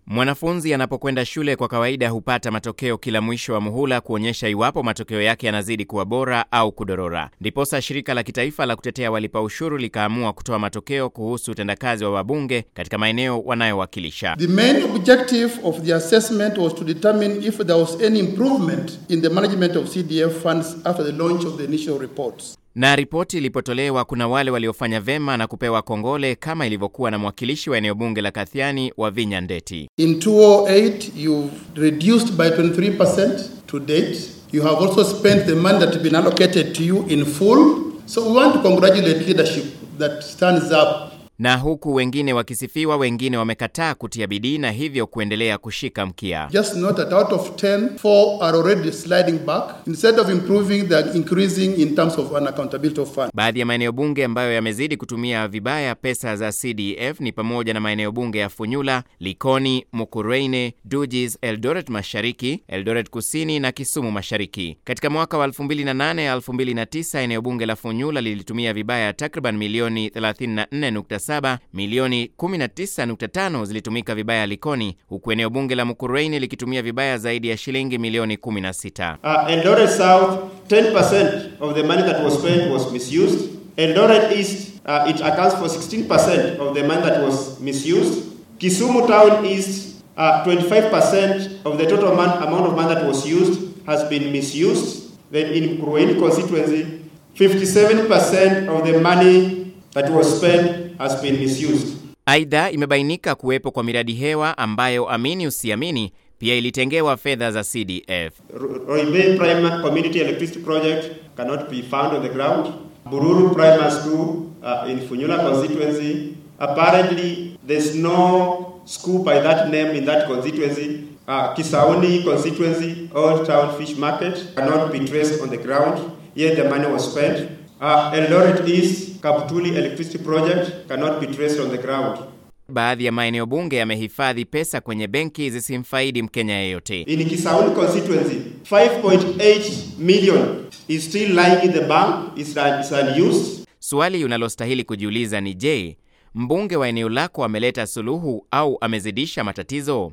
Mwanafunzi anapokwenda shule kwa kawaida hupata matokeo kila mwisho wa muhula kuonyesha iwapo matokeo yake yanazidi kuwa bora au kudorora. Ndiposa shirika la kitaifa la kutetea walipa ushuru likaamua kutoa matokeo kuhusu utendakazi wa wabunge katika maeneo wanayowakilisha. The main objective of the assessment was to determine if there was any improvement in the management of CDF funds after the launch of the initial reports. Na ripoti ilipotolewa, kuna wale waliofanya vema na kupewa kongole kama ilivyokuwa na mwakilishi wa eneo bunge la Kathiani Wavinya Ndeti. In 2008 you've reduced by 23% to date. You have also spent the money that has been allocated to you in full. So we want to congratulate leadership that stands up. Na huku wengine wakisifiwa, wengine wamekataa kutia bidii na hivyo kuendelea kushika mkia. Just note that out of 10, 4 are already sliding back. Instead of improving, they are increasing in terms of unaccountability of funds. Baadhi ya maeneo bunge ambayo yamezidi kutumia vibaya pesa za CDF ni pamoja na maeneo bunge ya Funyula, Likoni, Mukurweini, Dujis, Eldoret Mashariki, Eldoret Kusini na Kisumu Mashariki. Katika mwaka wa 2008-2009 eneo bunge la Funyula lilitumia vibaya takriban milioni 34.7, milioni 19.5 zilitumika vibaya Likoni, huku eneo bunge la Mukurweini likitumia vibaya zaidi ya shilingi milioni 16. Eldoret South, 10% of the money that was spent was misused. Eldoret East, it accounts for 16% of the money that was misused. Kisumu Town East, 25% of the total amount of money that was used has been misused. Then in Mukurweini constituency, 57% of the money that was spent has been misused. Aidha, imebainika kuwepo kwa miradi hewa ambayo amini usiamini pia ilitengewa fedha za CDF. Roibay Primary Community Electricity Project cannot be found on the ground. Bururu Primary School in Funyula constituency, apparently there's no school by that name in that constituency. Kisauni constituency, Old Town Fish Market cannot be traced on the ground, yet the money was spent. Eldoret East, Kaptuli Electricity Project cannot be traced on the ground. Baadhi ya maeneo bunge yamehifadhi pesa kwenye benki zisimfaidi Mkenya yeyote. In Kisauni constituency, 5.8 million is still lying in the bank, is unused. Swali unalostahili kujiuliza ni je, mbunge wa eneo lako ameleta suluhu au amezidisha matatizo?